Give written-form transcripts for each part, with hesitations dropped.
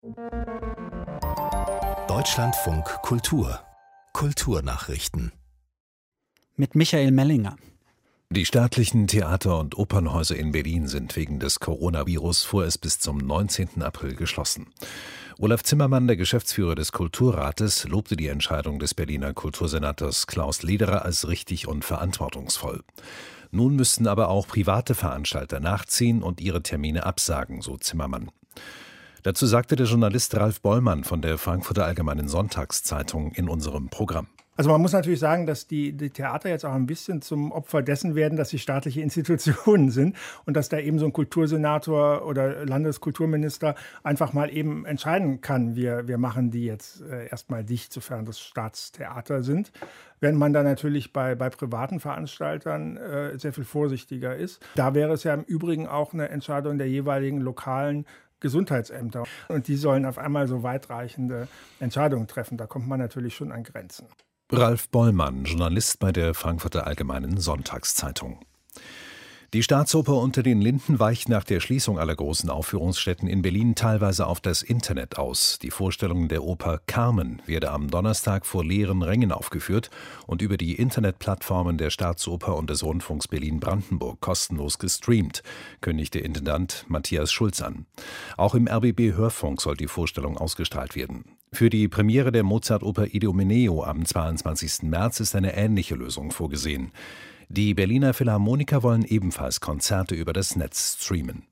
Deutschlandfunk Kultur Kulturnachrichten mit Michael Mellinger. Die staatlichen Theater- und Opernhäuser in Berlin sind wegen des Coronavirus vorerst bis zum 19. April geschlossen. Olaf Zimmermann, der Geschäftsführer des Kulturrates, lobte die Entscheidung des Berliner Kultursenators Klaus Lederer als richtig und verantwortungsvoll. Nun müssten aber auch private Veranstalter nachziehen und ihre Termine absagen, so Zimmermann. Dazu sagte der Journalist Ralf Bollmann von der Frankfurter Allgemeinen Sonntagszeitung in unserem Programm. Also man muss natürlich sagen, dass die Theater jetzt auch ein bisschen zum Opfer dessen werden, dass sie staatliche Institutionen sind und dass da eben so ein Kultursenator oder Landeskulturminister einfach mal eben entscheiden kann, wir machen die jetzt erstmal dicht, sofern das Staatstheater sind. Während man da natürlich bei privaten Veranstaltern sehr viel vorsichtiger ist. Da wäre es ja im Übrigen auch eine Entscheidung der jeweiligen lokalen Gesundheitsämter. Und die sollen auf einmal so weitreichende Entscheidungen treffen. Da kommt man natürlich schon an Grenzen. Ralf Bollmann, Journalist bei der Frankfurter Allgemeinen Sonntagszeitung. Die Staatsoper Unter den Linden weicht nach der Schließung aller großen Aufführungsstätten in Berlin teilweise auf das Internet aus. Die Vorstellung der Oper Carmen werde am Donnerstag vor leeren Rängen aufgeführt und über die Internetplattformen der Staatsoper und des Rundfunks Berlin-Brandenburg kostenlos gestreamt, kündigte Intendant Matthias Schulz an. Auch im RBB-Hörfunk soll die Vorstellung ausgestrahlt werden. Für die Premiere der Mozart-Oper Idomeneo am 22. März ist eine ähnliche Lösung vorgesehen. Die Berliner Philharmoniker wollen ebenfalls Konzerte über das Netz streamen.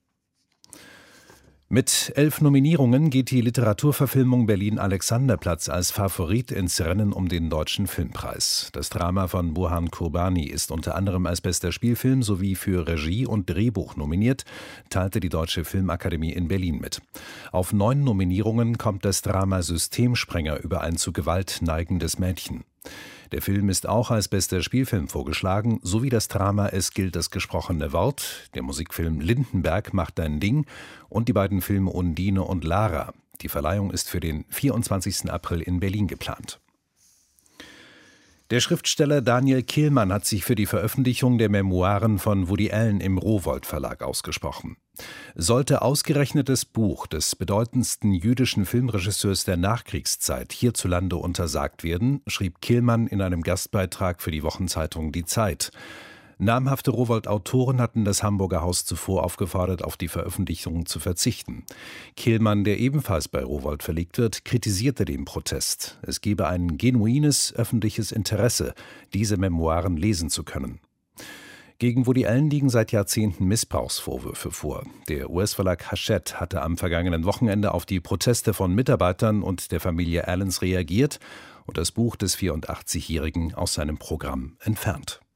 Mit 11 Nominierungen geht die Literaturverfilmung Berlin-Alexanderplatz als Favorit ins Rennen um den Deutschen Filmpreis. Das Drama von Burhan Kurbani ist unter anderem als bester Spielfilm sowie für Regie und Drehbuch nominiert, teilte die Deutsche Filmakademie in Berlin mit. Auf 9 Nominierungen kommt das Drama Systemsprenger über ein zu Gewalt neigendes Mädchen. Der Film ist auch als bester Spielfilm vorgeschlagen, sowie das Drama Es gilt das gesprochene Wort, der Musikfilm Lindenberg macht dein Ding und die beiden Filme Undine und Lara. Die Verleihung ist für den 24. April in Berlin geplant. Der Schriftsteller Daniel Kehlmann hat sich für die Veröffentlichung der Memoiren von Woody Allen im Rowohlt Verlag ausgesprochen. Sollte ausgerechnet das Buch des bedeutendsten jüdischen Filmregisseurs der Nachkriegszeit hierzulande untersagt werden, schrieb Kehlmann in einem Gastbeitrag für die Wochenzeitung Die Zeit. Namhafte Rowohlt-Autoren hatten das Hamburger Haus zuvor aufgefordert, auf die Veröffentlichung zu verzichten. Kehlmann, der ebenfalls bei Rowohlt verlegt wird, kritisierte den Protest. Es gebe ein genuines öffentliches Interesse, diese Memoiren lesen zu können. Gegen Woody Allen liegen seit Jahrzehnten Missbrauchsvorwürfe vor. Der US-Verlag Hachette hatte am vergangenen Wochenende auf die Proteste von Mitarbeitern und der Familie Allens reagiert und das Buch des 84-Jährigen aus seinem Programm entfernt.